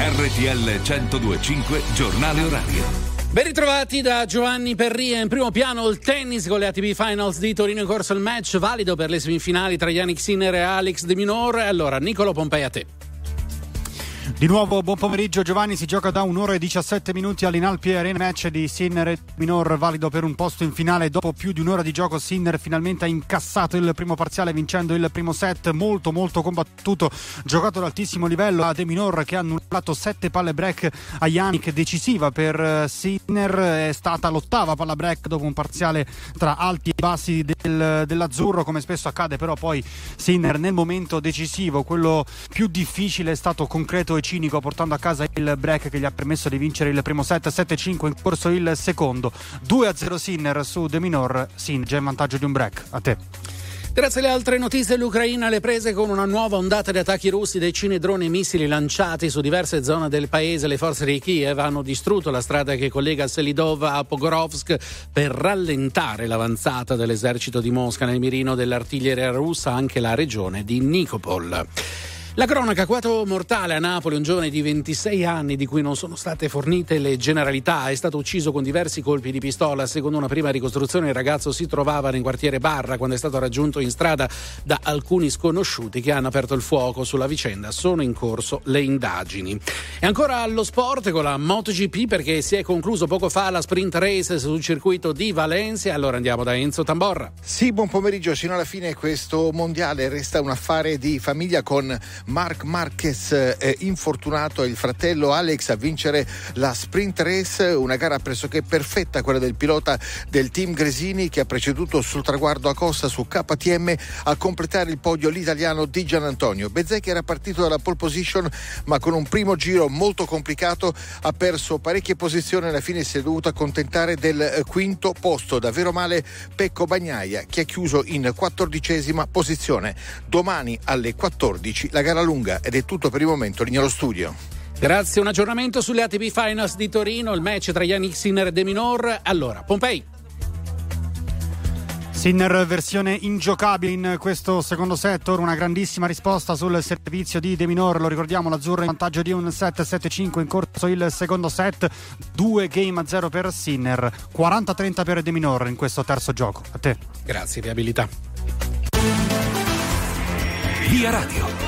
RTL 102.5 Giornale Orario. Ben ritrovati da Giovanni Perria. In primo piano il tennis con le ATP Finals di Torino, in corso il match valido per le semifinali tra Jannik Sinner e Alex de Minaur. Allora, Niccolò Pompei, a te. Di nuovo buon pomeriggio Giovanni, si gioca da 1 ora e 17 minuti all'Inalpi Arena, match di Sinner e Minaur valido per un posto in finale. Dopo più di un'ora di gioco Sinner finalmente ha incassato il primo parziale vincendo il primo set molto combattuto, giocato ad altissimo livello a de Minaur, che ha annullato 7 palle break a Jannik. Decisiva per Sinner è stata l'ottava palla break dopo un parziale tra alti e bassi dell'azzurro. Come spesso accade però poi Sinner nel momento decisivo, quello più difficile, è stato concreto e cinico, portando a casa il break che gli ha permesso di vincere il primo set 7-5, in corso il secondo. 2-0 Sinner su de Minaur. Sinner già in vantaggio di un break. A te. Grazie alle altre notizie, l'Ucraina alle prese con una nuova ondata di attacchi russi, decine di droni e missili lanciati su diverse zone del paese. Le forze di Kiev hanno distrutto la strada che collega Selidov a Pogorovsk per rallentare l'avanzata dell'esercito di Mosca. Nel mirino dell'artiglieria russa anche la regione di Nikopol. La cronaca: agguato mortale a Napoli, un giovane di 26 anni di cui non sono state fornite le generalità è stato ucciso con diversi colpi di pistola. Secondo una prima ricostruzione il ragazzo si trovava nel quartiere Barra quando è stato raggiunto in strada da alcuni sconosciuti che hanno aperto il fuoco sulla vicenda. Sono in corso le indagini. E ancora allo sport con la MotoGP, perché si è concluso poco fa la sprint race sul circuito di Valencia. Allora andiamo da Enzo Tamborra. Sì, buon pomeriggio. Sino alla fine questo mondiale resta un affare di famiglia, con Marc Marquez infortunato e il fratello Alex a vincere la sprint race, una gara pressoché perfetta, quella del pilota del team Gresini, che ha preceduto sul traguardo a Costa su KTM. A completare il podio l'italiano Di Gianantonio. Bezzecchi era partito dalla pole position, ma con un primo giro molto complicato ha perso parecchie posizioni. Alla fine si è dovuto accontentare del quinto posto. Davvero male Pecco Bagnaia, che ha chiuso in 14ª posizione. Domani alle 14 la gara lunga, ed è tutto per il momento. Linea allo studio. Grazie, un aggiornamento sulle ATP Finals di Torino, il match tra Jannik Sinner e de Minaur. Allora, Pompei. Sinner versione ingiocabile in questo secondo set, ora una grandissima risposta sul servizio di de Minaur. Lo ricordiamo, l'azzurro in vantaggio di un set 7-5, in corso il secondo set, 2-0 per Sinner, 40-30 per de Minaur in questo terzo gioco. A te. Grazie, viabilità. Via Radio.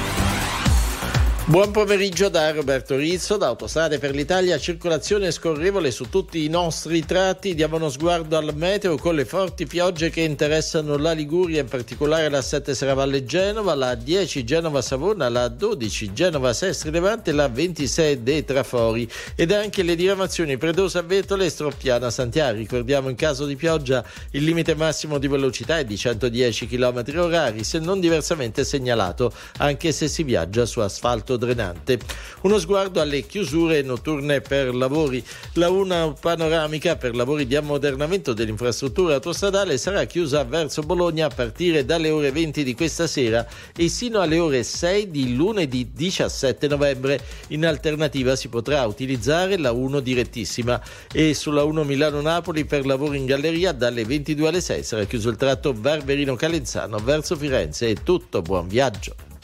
Buon pomeriggio da Roberto Rizzo. Da Autostrade per l'Italia, circolazione scorrevole su tutti i nostri tratti. Diamo uno sguardo al meteo con le forti piogge che interessano la Liguria, in particolare la 7 Serravalle Genova, la 10 Genova Savona, la 12 Genova Sestri Levante, la 26 dei Trafori, ed anche le diramazioni Predosa Vetole e Stroppiana Santiari. Ricordiamo, in caso di pioggia il limite massimo di velocità è di 110 km/h, se non diversamente segnalato, anche se si viaggia su asfalto drenante. Uno sguardo alle chiusure notturne per lavori. La 1 panoramica per lavori di ammodernamento dell'infrastruttura autostradale sarà chiusa verso Bologna a partire dalle ore 20 di questa sera e sino alle ore 6 di lunedì 17 novembre. In alternativa si potrà utilizzare la 1 direttissima, e sulla 1 Milano-Napoli per lavori in galleria dalle 22 alle 6 sarà chiuso il tratto Barberino-Calenzano verso Firenze. È tutto, buon viaggio.